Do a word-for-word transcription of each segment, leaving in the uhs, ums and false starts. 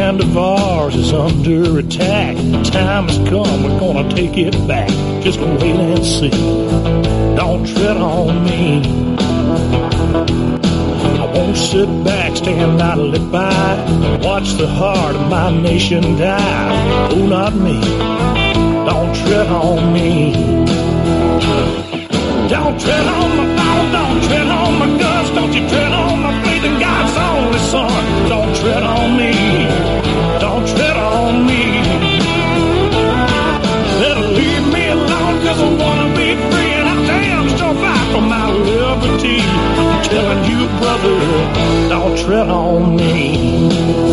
land of ours is under attack. The time has come, we're gonna take it back. Just wait and see. Don't tread on me. I won't sit back, stand idly by, watch the heart of my nation die. Oh, not me. Don't tread on me. Don't tread on my Bible, don't tread on my guns, don't you tread on my faith in God's only Son. Don't tread on me, don't tread on me. Better leave me alone, cause I wanna be free, and I damn sure fight for my liberty. I'm telling you, brother, don't tread on me.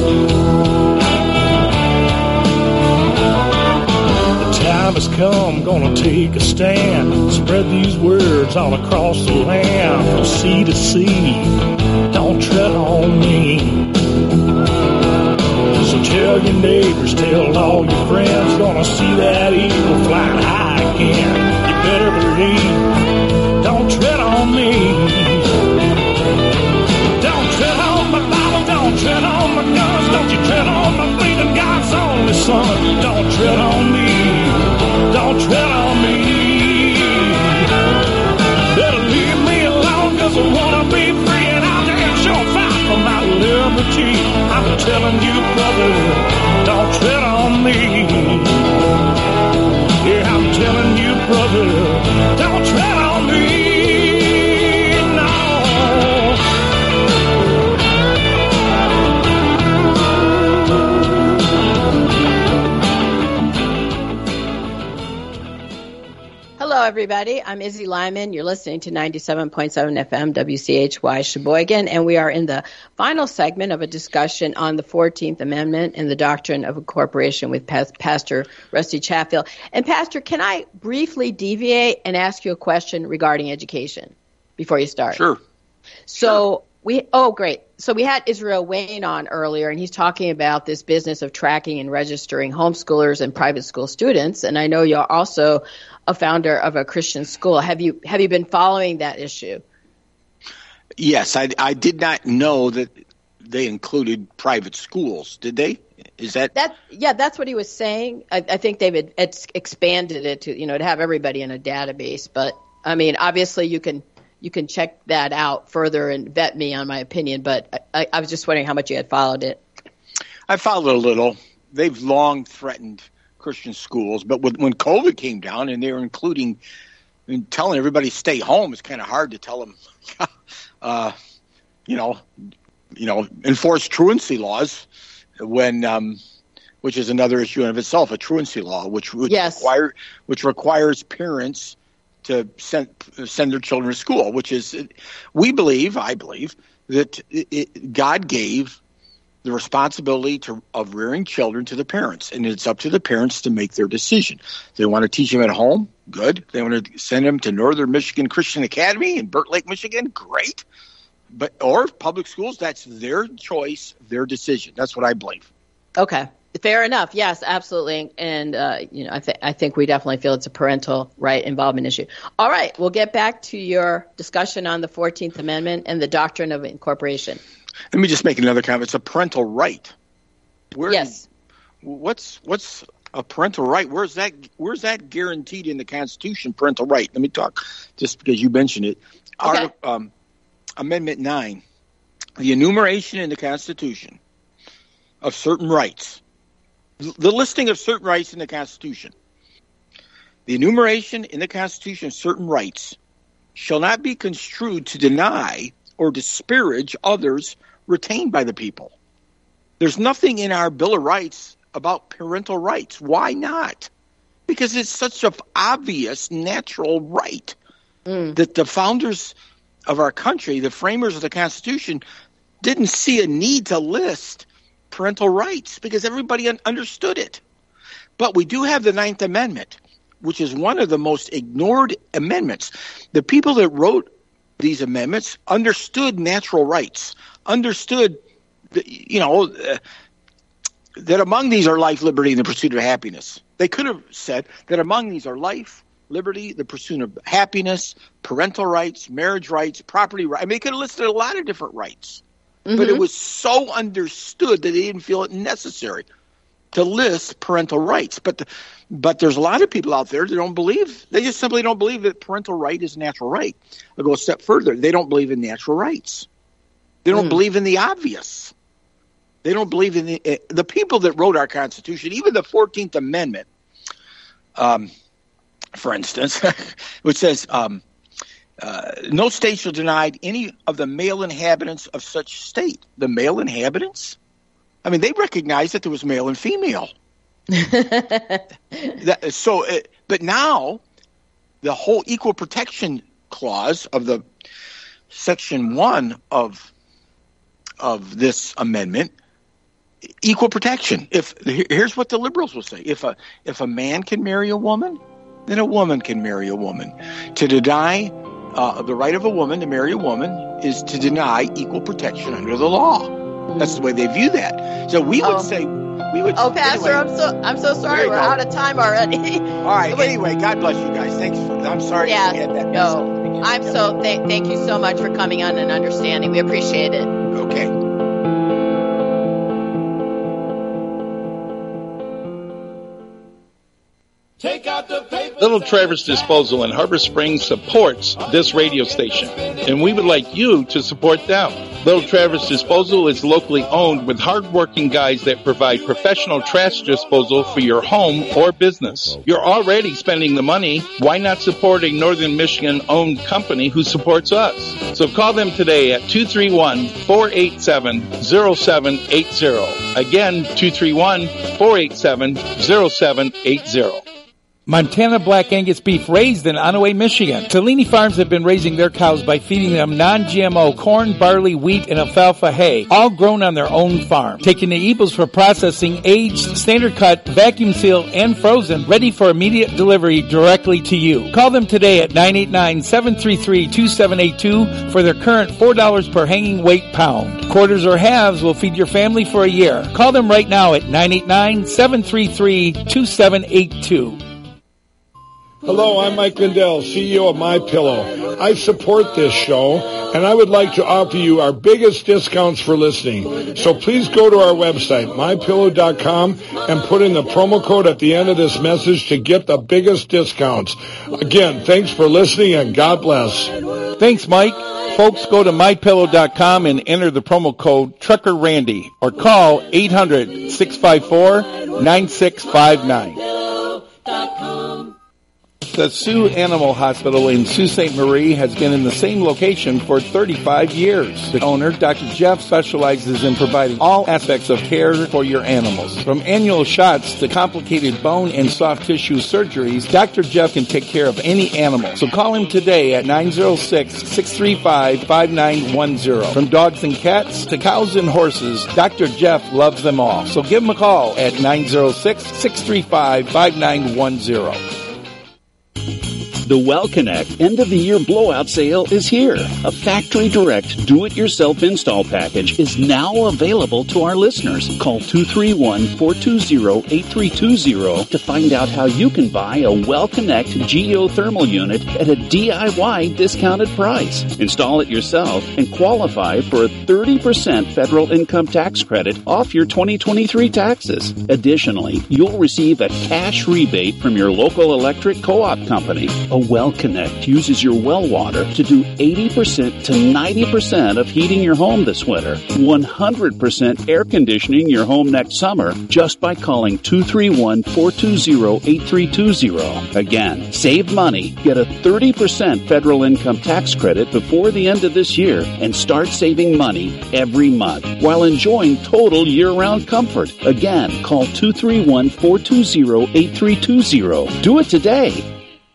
Time has come, gonna take a stand. Spread these words all across the land, from sea to sea. Don't tread on me. So tell your neighbors, tell all your friends, gonna see that eagle flying high again. You better believe, don't tread on me. Don't tread on my Bible, don't tread on my guns, don't you tread on my faith in God's only Son. Don't tread on me. Don't tread on me. Better leave me alone, cause I wanna be free, and I'll damn sure fight for my liberty. I'm telling you, brother, don't tread on me. Yeah, I'm telling you, brother, don't tread on me. No. Hello, everybody. I'm Izzy Lyman. You're listening to ninety-seven point seven F M W C H Y Sheboygan, and we are in the final segment of a discussion on the fourteenth Amendment and the doctrine of incorporation with Pastor Rusty Chatfield. And Pastor, can I briefly deviate and ask you a question regarding education before you start? Sure. So sure. we, oh, great. So we had Israel Wayne on earlier, and he's talking about this business of tracking and registering homeschoolers and private school students. And I know you're also a founder of a Christian school. Have you have you been following that issue? Yes, I, I did not know that they included private schools. Did they? Is that that? Yeah, that's what he was saying. I, I think they've it's expanded it to you know to have everybody in a database. But I mean, obviously, you can you can check that out further and vet me on my opinion. But I, I was just wondering how much you had followed it. I followed a little. They've long threatened Christian schools, but with, when COVID came down and they were including and telling everybody to stay home, it's kind of hard to tell them, uh, you know, you know, enforce truancy laws when, um, which is another issue in of itself, a truancy law, which would yes. require, which requires parents to send send their children to school. Which is, we believe, I believe that it, it, God gave the responsibility to, of rearing children to the parents, and it's up to the parents to make their decision. If they want to teach them at home, good. If they want to send them to Northern Michigan Christian Academy in Burt Lake, Michigan, great. But or public schools, that's their choice, their decision. That's what I believe. Okay, fair enough. Yes, absolutely. And uh, you know, I think I think we definitely feel it's a parental right involvement issue. All right, we'll get back to your discussion on the fourteenth Amendment and the doctrine of incorporation. Let me just make another comment. It's a parental right. Where, yes. What's what's a parental right? Where's that? Where's that guaranteed in the Constitution? Parental right. Let me talk just because you mentioned it. Okay. Article, um, Amendment nine, the enumeration in the Constitution of certain rights, the listing of certain rights in the Constitution. The enumeration in the Constitution of certain rights shall not be construed to deny or disparage others retained by the people. There's nothing in our Bill of Rights about parental rights. Why not? Because it's such an obvious natural right mm. that the founders of our country, the framers of the Constitution, didn't see a need to list parental rights because everybody un- understood it. But we do have the Ninth Amendment, which is one of the most ignored amendments. The people that wrote these amendments understood natural rights, understood, the, you know, uh, that among these are life, liberty, and the pursuit of happiness. They could have said that among these are life, liberty, the pursuit of happiness, parental rights, marriage rights, property rights. I mean, they could have listed a lot of different rights. Mm-hmm. But it was so understood that they didn't feel it necessary to list parental rights. But the, but there's a lot of people out there that don't believe, they just simply don't believe that parental right is a natural right. I'll go a step further. They don't believe in natural rights. They don't mm. believe in the obvious. They don't believe in the, uh, the people that wrote our Constitution, even the fourteenth Amendment, um, for instance, which says, um, uh, no state shall deny any of the male inhabitants of such state. The male inhabitants? I mean, they recognized that there was male and female. that, so, uh, but now, the whole equal protection clause of the section one of of this amendment, equal protection. If here's what the liberals will say: if a if a man can marry a woman, then a woman can marry a woman. To deny uh, the right of a woman to marry a woman is to deny equal protection under the law. That's the way they view that. So we would oh. say, we would. Oh, Pastor, anyway, I'm so I'm so sorry. We're go. out of time already. All right. Anyway, God bless you guys. Thanks. For, I'm sorry. Yeah. To that no, I'm so th- thank you so much for coming on and understanding. We appreciate it. Okay. Take out the paper. Little Traverse Disposal in Harbor Springs supports this radio station, and we would like you to support them. Little Traverse Disposal is locally owned with hardworking guys that provide professional trash disposal for your home or business. You're already spending the money. Why not support a Northern Michigan-owned company who supports us? So call them today at two three one, four eight seven, zero seven eight zero. Again, two three one, four eight seven, zero seven eight zero. Montana Black Angus beef raised in Onaway, Michigan. Tellini Farms have been raising their cows by feeding them non-G M O corn, barley, wheat, and alfalfa hay, all grown on their own farm. Taking the eagles for processing, aged, standard cut, vacuum sealed, and frozen, ready for immediate delivery directly to you. Call them today at nine eight nine, seven three three, two seven eight two for their current four dollars per hanging weight pound. Quarters or halves will feed your family for a year. Call them right now at nine eight nine, seven three three, two seven eight two. Hello, I'm Mike Lindell, C E O of MyPillow. I support this show, and I would like to offer you our biggest discounts for listening. So please go to our website, my pillow dot com, and put in the promo code at the end of this message to get the biggest discounts. Again, thanks for listening, and God bless. Thanks, Mike. Folks, go to my pillow dot com and enter the promo code Trucker Randy, or call eight hundred, six five four, nine six five nine. The Sioux Animal Hospital in Sault Ste. Marie has been in the same location for thirty-five years. The owner, Doctor Jeff, specializes in providing all aspects of care for your animals. From annual shots to complicated bone and soft tissue surgeries, Doctor Jeff can take care of any animal. So call him today at nine oh six, six three five, five nine one zero. From dogs and cats to cows and horses, Doctor Jeff loves them all. So give him a call at nine oh six, six three five, five nine one zero. The WellConnect end-of-the-year blowout sale is here. A factory-direct, do-it-yourself install package is now available to our listeners. Call two three one, four two zero, eight three two zero to find out how you can buy a WellConnect geothermal unit at a D I Y discounted price. Install it yourself and qualify for a thirty percent federal income tax credit off your twenty twenty-three taxes. Additionally, you'll receive a cash rebate from your local electric co-op company. A WellConnect uses your well water to do eighty percent to ninety percent of heating your home this winter, one hundred percent air conditioning your home next summer, just by calling two three one, four two zero, eight three two zero. Again, save money, get a thirty percent federal income tax credit before the end of this year, and start saving money every month while enjoying total year-round comfort. Again, call two three one, four two zero, eight three two zero. Do it today.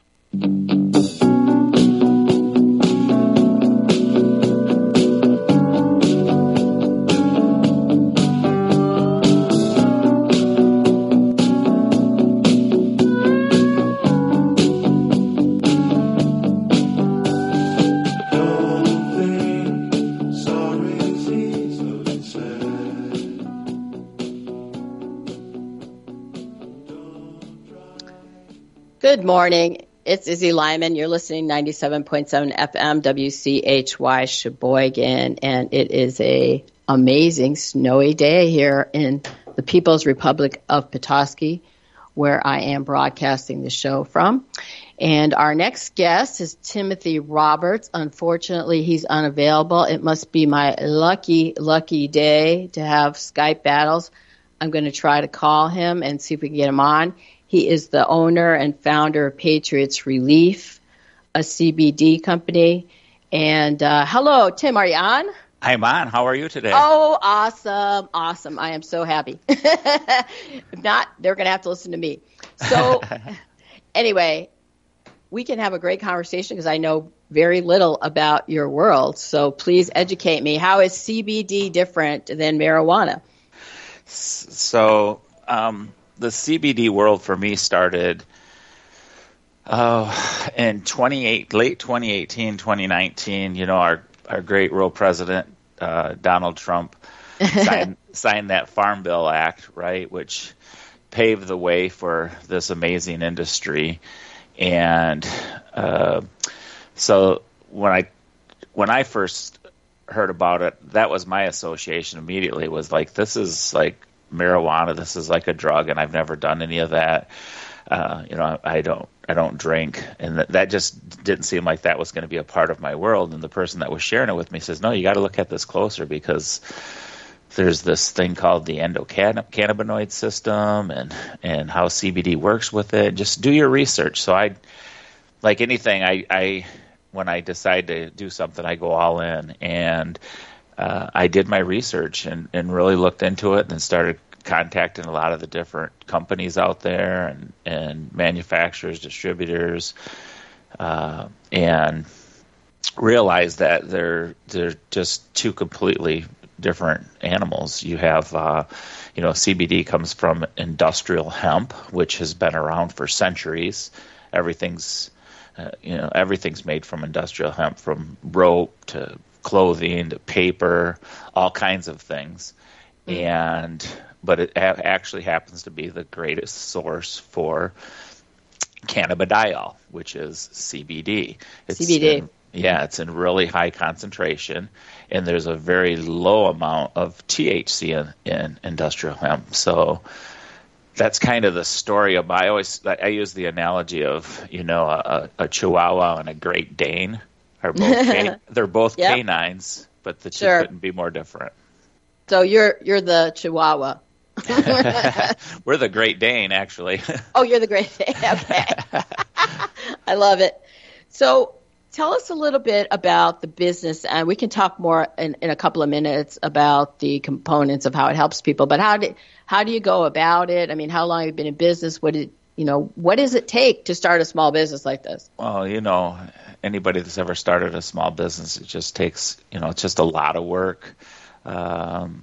Good morning. It's Izzy Lyman. You're listening to ninety-seven point seven F M W C H Y Sheboygan, and it is a amazing snowy day here in the People's Republic of Petoskey, where I am broadcasting the show from. And our next guest is Timothy Roberts. Unfortunately, he's unavailable. It must be my lucky, lucky day to have Skype battles. I'm going to try to call him and see if we can get him on. He is the owner and founder of Patriots Relief, a C B D company. And uh, hello, Tim, are you on? I'm on. How are you today? Oh, awesome. Awesome. I am so happy. If not, they're going to have to listen to me. So anyway, we can have a great conversation because I know very little about your world. So please educate me. How is C B D different than marijuana? So um, the C B D world for me started uh, in twenty-eight, late twenty eighteen, twenty nineteen. You know, our Our great real president, uh, Donald Trump, signed, signed that Farm Bill Act, right, which paved the way for this amazing industry. And uh, so when I when I first heard about it, that was my association immediately. Was like, this is like marijuana. This is like a drug, and I've never done any of that. Uh, you know, I don't. I don't drink, and that, that just didn't seem like that was going to be a part of my world. And the person that was sharing it with me says, no, you got to look at this closer because there's this thing called the endocannabinoid system and, and how C B D works with it. Just do your research. So I, like anything, I, I when I decide to do something, I go all in. And uh, I did my research and, and really looked into it and started contacting a lot of the different companies out there and, and manufacturers, distributors, uh, and realized that they're they're just two completely different animals. You have, uh, you know, C B D comes from industrial hemp, which has been around for centuries. Everything's, uh, you know, everything's made from industrial hemp, from rope to clothing to paper, all kinds of things, mm-hmm. and but it a- actually happens to be the greatest source for cannabidiol, which is C B D. It's C B D. In, yeah, it's in really high concentration, and there's a very low amount of T H C in, in industrial hemp. So that's kind of the story of. I always I use the analogy of, you know, a, a Chihuahua and a Great Dane are both can, they're both yep. canines, but the two sure. couldn't be more different. So you're you're the Chihuahua. We're the Great Dane, actually. Oh, you're the Great Dane. Okay. I love it. So tell us a little bit about the business, and we can talk more in, in a couple of minutes about the components of how it helps people. But how do how do you go about it? I mean, how long have you been in business? What did you know? What does it take to start a small business like this? Well, you know, anybody that's ever started a small business, it just takes, you know, it's just a lot of work. Um,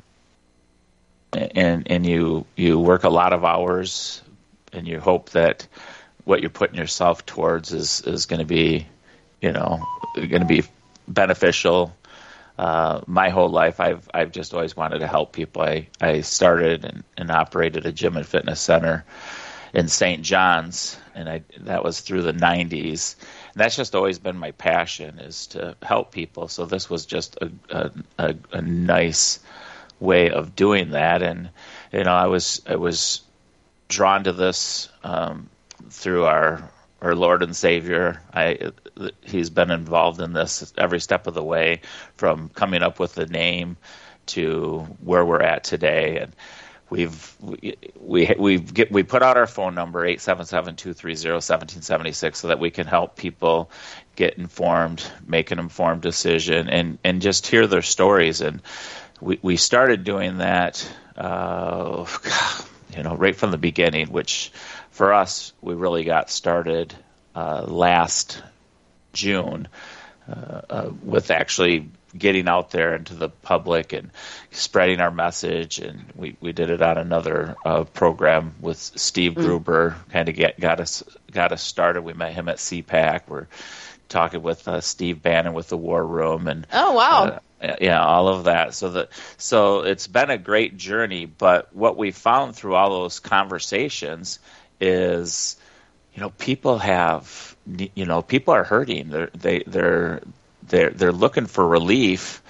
And and you you work a lot of hours, and you hope that what you're putting yourself towards is, is going to be, you know, going to be beneficial. Uh, my whole life, I've I've just always wanted to help people. I, I started and, and operated a gym and fitness center in Saint John's, and I that was through the nineties. And that's just always been my passion, is to help people. So this was just a a, a, a nice way of doing that. And you know, I was I was drawn to this um, through our our Lord and Savior. I he's been involved in this every step of the way, from coming up with the name to where we're at today. And we've we we we get we put out our phone number, eight seven seven, two three zero, one seven seven six, so that we can help people get informed, make an informed decision, and and just hear their stories. And We we started doing that, uh, you know, right from the beginning. Which, for us, we really got started uh, last June uh, uh, with actually getting out there into the public and spreading our message. And we, we did it on another uh, program with Steve Gruber. Mm. Kind of get got us got us started. We met him at C PAC. We're talking with uh, Steve Bannon with the War Room, and oh wow. Uh, Yeah, all of that. So that so it's been a great journey. But what we found through all those conversations is, you know, people have, you know, people are hurting. They're they they're they're they're looking for relief,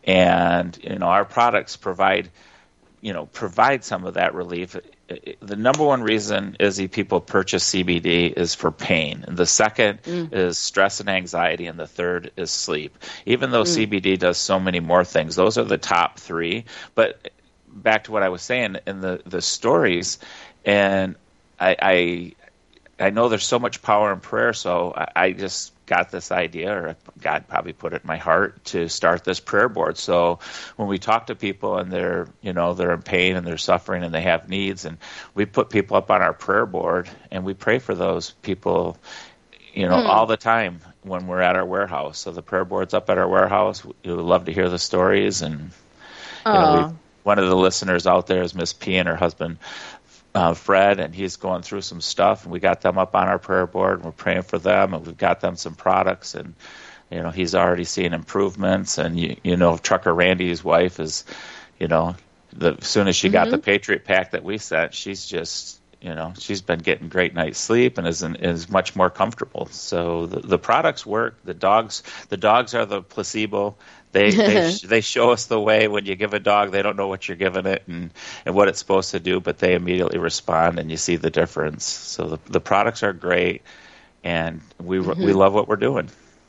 And, you know, our products provide, you know, provide some of that relief. The number one reason, Izzy, people purchase C B D is for pain. And the second mm. is stress and anxiety, and the third is sleep. Even though mm. C B D does so many more things, those are the top three. But back to what I was saying in the, the stories, and I, I I know there's so much power in prayer, so I, I just got this idea, or God probably put it in my heart, to start this prayer board. So when we talk to people and they're, you know, they're in pain and they're suffering and they have needs, and we put people up on our prayer board and we pray for those people, you know, mm. all the time when we're at our warehouse. So the prayer board's up at our warehouse. We would love to hear the stories. And you know, we, one of the listeners out there is Miss P and her husband, Uh, Fred, and he's going through some stuff, and we got them up on our prayer board, and we're praying for them, and we've got them some products, and you know, he's already seeing improvements. And you, you know, Trucker Randy's wife is, you know, the as soon as she mm-hmm. got the Patriot Pack that we sent, she's just, you know, she's been getting great night's sleep and is is much more comfortable. So the, the products work. The dogs, the dogs are the placebo. They they, they show us the way. When you give a dog, they don't know what you're giving it and, and what it's supposed to do, but they immediately respond, and you see the difference. So the the products are great, and we mm-hmm. we love what we're doing.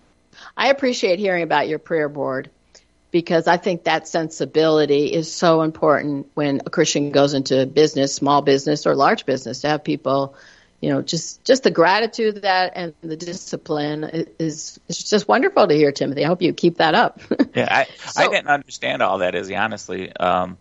I appreciate hearing about your prayer board, because I think that sensibility is so important when a Christian goes into business, small business or large business, to have people, you know, just, just the gratitude of that and the discipline is, is just wonderful to hear, Timothy. I hope you keep that up. yeah, I, so, I didn't understand all that, Izzy, honestly. Um,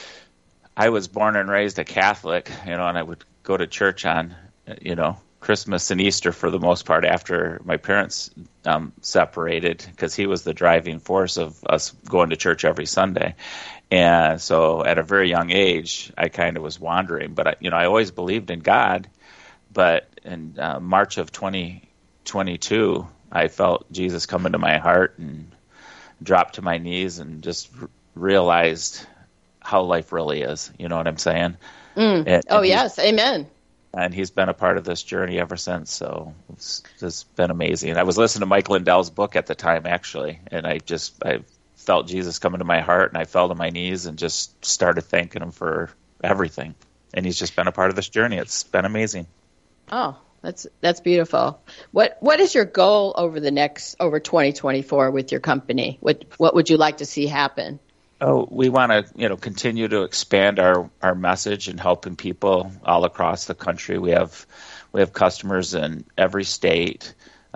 I was born and raised a Catholic, you know, and I would go to church on, you know, Christmas and Easter for the most part after my parents um, separated, because he was the driving force of us going to church every Sunday. And so at a very young age, I kind of was wandering. But, I, you know, I always believed in God. But in uh, March of twenty twenty-two, I felt Jesus come into my heart and dropped to my knees and just r- realized how life really is. You know what I'm saying? Mm. And, oh, and yes. Amen. And he's been a part of this journey ever since. So it's, it's been amazing. I was listening to Mike Lindell's book at the time, actually, and I just I felt Jesus come into my heart, and I fell to my knees and just started thanking him for everything. And he's just been a part of this journey. It's been amazing. Oh, that's that's beautiful. What what is your goal over the next over twenty twenty-four with your company? What what would you like to see happen? Oh, we want to, you know, continue to expand our, our message and helping people all across the country. We have we have customers in every state,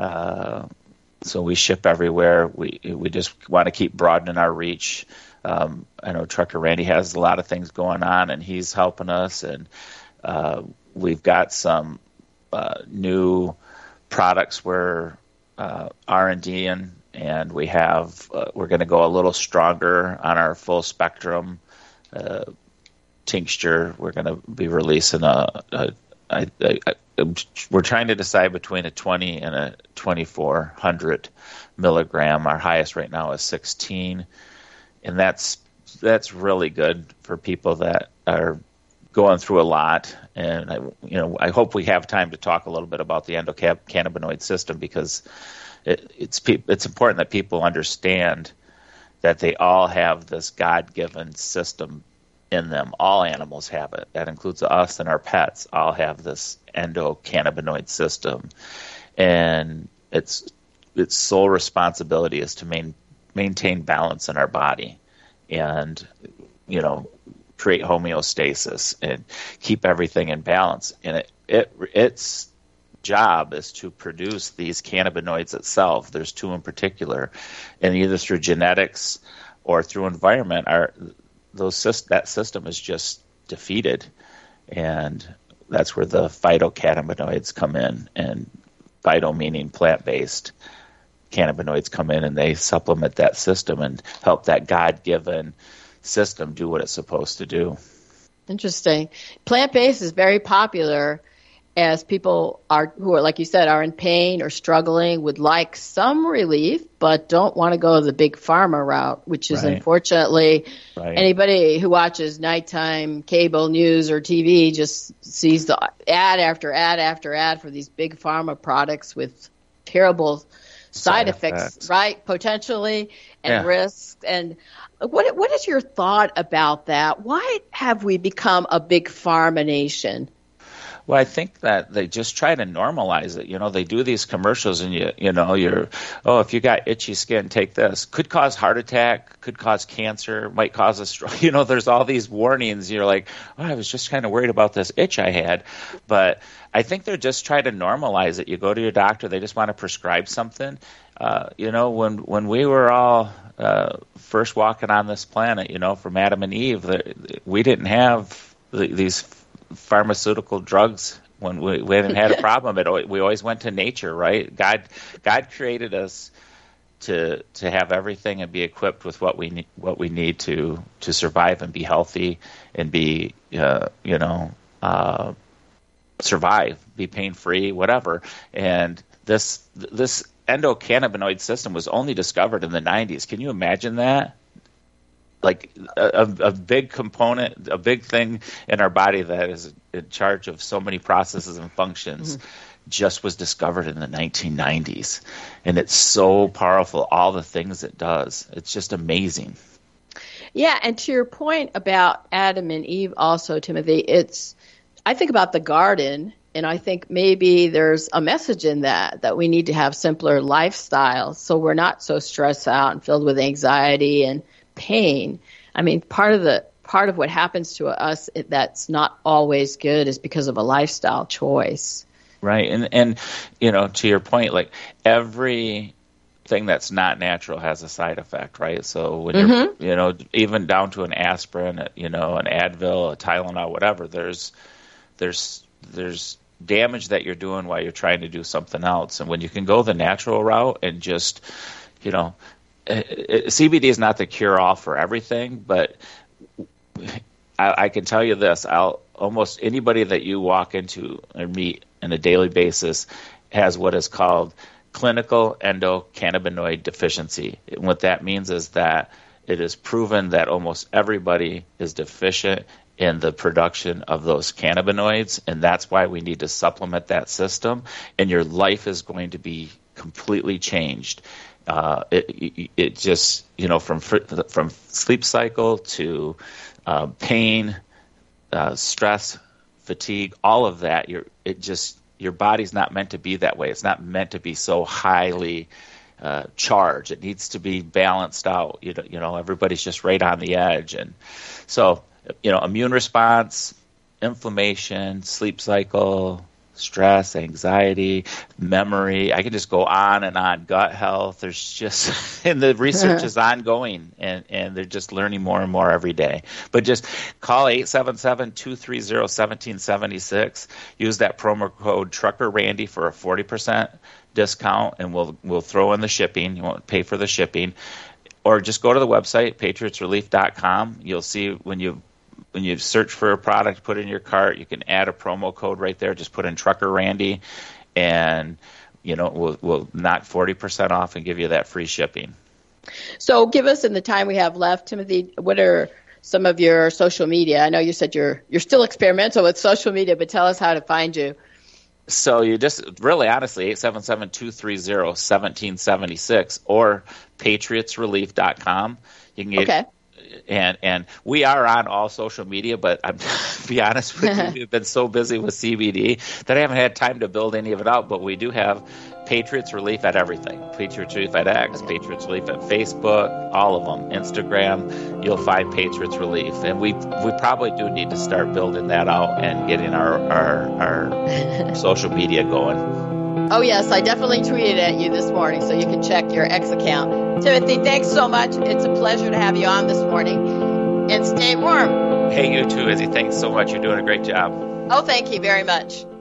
uh, so we ship everywhere. We we just want to keep broadening our reach. Um, I know Trucker Randy has a lot of things going on, and he's helping us. And uh, we've got some uh, new products we're uh, R and D in. And we have, uh, we're going to go a little stronger on our full spectrum uh, tincture. We're going to be releasing a, a, a, a, a, we're trying to decide between a twenty and a twenty-four hundred milligram. Our highest right now is sixteen. And that's, that's really good for people that are going through a lot. And I, you know, I hope we have time to talk a little bit about the endocannabinoid system, because It, it's it's important that people understand that they all have this God-given system in them. All animals have it. That includes us and our pets. All have this endocannabinoid system, and its its sole responsibility is to main, maintain balance in our body, and you know, create homeostasis and keep everything in balance. And it it it's job is to produce these cannabinoids itself. There's two in particular, and either through genetics or through environment, are those that system is just defeated, and that's where the phytocannabinoids come in. And phyto meaning plant-based cannabinoids come in, and they supplement that system and help that God-given system do what it's supposed to do. Interesting. Plant-based is very popular, as people are who are, like you said, are in pain or struggling, would like some relief, but don't want to go the big pharma route, which is right. unfortunately right. anybody who watches nighttime cable news or T V just sees the ad after ad after ad for these big pharma products with terrible side, side effects, effects, right? Potentially, and yeah. risks. And what what is your thought about that? Why have we become a big pharma nation? Well, I think that they just try to normalize it. You know, they do these commercials and, you you know, you're, oh, if you got itchy skin, take this. Could cause heart attack, could cause cancer, might cause a stroke. You know, there's all these warnings. You're like, oh, I was just kind of worried about this itch I had. But I think they're just trying to normalize it. You go to your doctor, they just want to prescribe something. Uh, you know, when, when we were all uh, first walking on this planet, you know, from Adam and Eve, we didn't have the, these pharmaceutical drugs when we, we haven't had a problem. It, we always went to nature, right? God, God created us to to have everything and be equipped with what we need, what we need to to survive and be healthy and be, uh, you know, uh, survive, be pain free, whatever. And this this endocannabinoid system was only discovered in the nineties. Can you imagine that? Like a, a big component, a big thing in our body that is in charge of so many processes and functions mm-hmm. just was discovered in the nineteen nineties. And it's so powerful, all the things it does. It's just amazing. Yeah, and to your point about Adam and Eve also, Timothy, it's I think about the garden, and I think maybe there's a message in that, that we need to have simpler lifestyles so we're not so stressed out and filled with anxiety and pain. I mean, part of the part of what happens to us that's not always good is because of a lifestyle choice. Right, and and you know, to your point, like every thing that's not natural has a side effect, right? So when mm-hmm. you're, you know, even down to an aspirin, you know, an Advil, a Tylenol, whatever, there's there's there's damage that you're doing while you're trying to do something else. And when you can go the natural route and just, you know, C B D is not the cure-all for everything, but I, I can tell you this: I'll, almost anybody that you walk into or meet on a daily basis has what is called clinical endocannabinoid deficiency. And what that means is that it is proven that almost everybody is deficient in the production of those cannabinoids, and that's why we need to supplement that system, and your life is going to be completely changed. Uh, it, it just, you know, from from sleep cycle to uh, pain, uh, stress, fatigue, all of that. You're, it just, your body's not meant to be that way. It's not meant to be so highly uh, charged. It needs to be balanced out. You know, you know, everybody's just right on the edge, and so, you know, immune response, inflammation, sleep cycle, stress, anxiety, memory. I can just go on and on. Gut health. There's just, and the research is ongoing, and, and they're just learning more and more every day. But just call eight seven seven, two three zero, one seven seven six. Use that promo code Trucker Randy for a forty percent discount, and we'll we'll throw in the shipping. You won't pay for the shipping. Or just go to the website, patriots relief dot com. You'll see when you When you search for a product, put it in your cart, you can add a promo code right there. Just put in Trucker Randy, and you know we'll we'll knock forty percent off and give you that free shipping. So, give us in the time we have left, Timothy. What are some of your social media? I know you said you're you're still experimental with social media, but tell us how to find you. So you just really honestly eight seven seven, two three zero, one seven seven six or patriots relief dot com. You can get. Okay. And and we are on all social media, but I'm to be honest with you, we've been so busy with C B D that I haven't had time to build any of it out. But we do have Patriots Relief at everything. Patriots Relief at X, Patriots Relief at Facebook, all of them. Instagram, you'll find Patriots Relief. And we we probably do need to start building that out and getting our, our, our social media going. Oh, yes, I definitely tweeted at you this morning, so you can check your X account. Timothy, thanks so much. It's a pleasure to have you on this morning. And stay warm. Hey, you too, Izzy. Thanks so much. You're doing a great job. Oh, thank you very much.